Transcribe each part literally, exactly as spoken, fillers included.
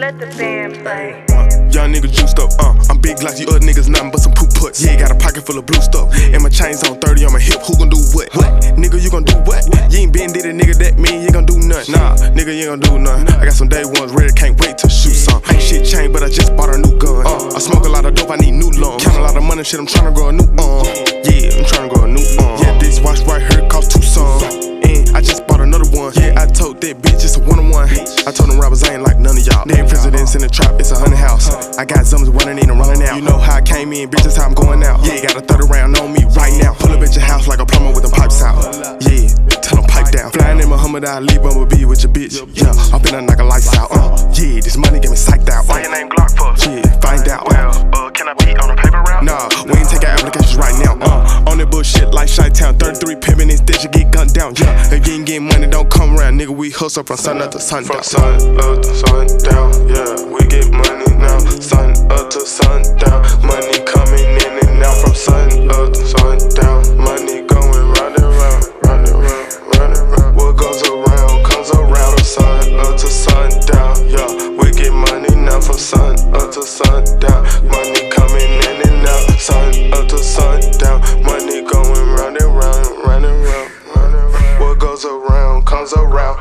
Let the band play. Uh, young nigga juiced up, uh I'm big like you other niggas, nothing but some poop putts. Yeah, got a pocket full of blue stuff, and my chains on thirty on my hip. Who gon' do what? What? Nigga, you gon' do what? You ain't been did a nigga, that mean you gon' do nothing. Nah, nigga, you ain't gon' do nothing. I got some day ones ready, can't wait to shoot some. Ain't shit changed, but I just bought a new gun. Uh, I smoke a lot of dope, I need new lungs. Count a lot of money, shit, I'm tryna grow a new arm. Yeah, I'm tryna grow a new arm. Yeah, this watch right here cost two songs. And I just bought another one. Yeah, I told that bitch it's a one-on-one. I told them rappers I ain't like none of y'all. They presidents in the trap, it's a hundred house. I got zums running in and running out. You know how I came in, bitch, that's how I'm going out. Yeah, got a thirty round on me right now. Pull up at your house like a plumber with them pipes out. Yeah, tell them pipe down. Flying in Muhammad Ali, Bumblebee with your bitch. Yeah, I'm finna knock a lights out. Uh, yeah, this money get me psyched out. Why your name Glock for? Yeah, find out. Well, uh, can I be on a paper route? Nah, we ain't taking applications right now. Uh, on that bullshit like Chi-Town, thirty-three pimpin' instead you get gunned down. Yeah, if you ain't getting money, don't come around, nigga. We hustle from sun up to sundown. From sun up to sundown, yeah, we get money now. Sun up to sundown, money coming in and out. From sun up to sundown, money going round and round, round and round, round and round. What goes around comes around. From sun up to sundown, yeah, we get money now. From sun up to sundown, money coming in and out. Sun up to sundown, money going round and round, round and round, round and round. What goes around comes around.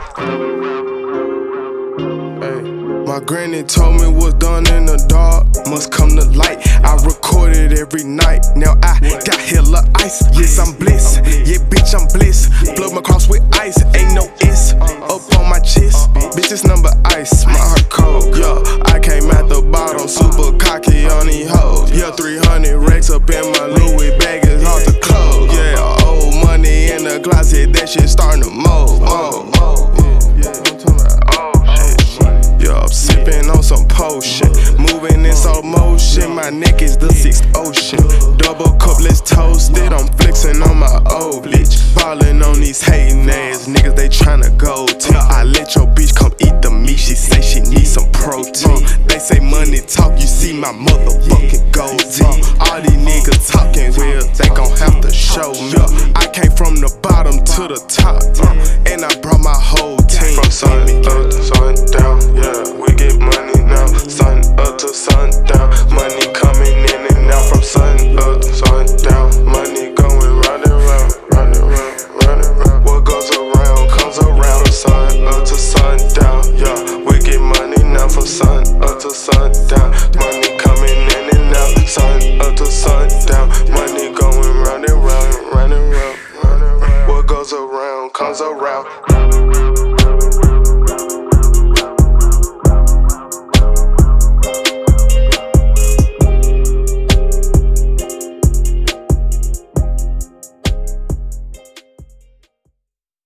My granny told me what's done in the dark must come to light. I recorded every night, now I got hella ice. Yes, I'm bliss, yeah, bitch, I'm bliss. Flood my cross with ice, ain't no S up on my chest. Bitch, it's number ice, my heart cold. Yeah, I came out the bottom, super cocky on these hoes. Yeah, three hundred racks up in my Louis bag, it's hard to close. Yeah, old money in the closet, that shit starting to mold. Oh, yeah, I'm talking about. Yeah, I'm sipping on some potion, moving in slow motion. My neck is the sixth ocean. Double cup, let's toast it. I'm flexing on my old bitch, ballin' on these hating ass niggas. They tryna go to. I let your bitch come eat the meat. She say she need some protein. They say money talk. You see my mother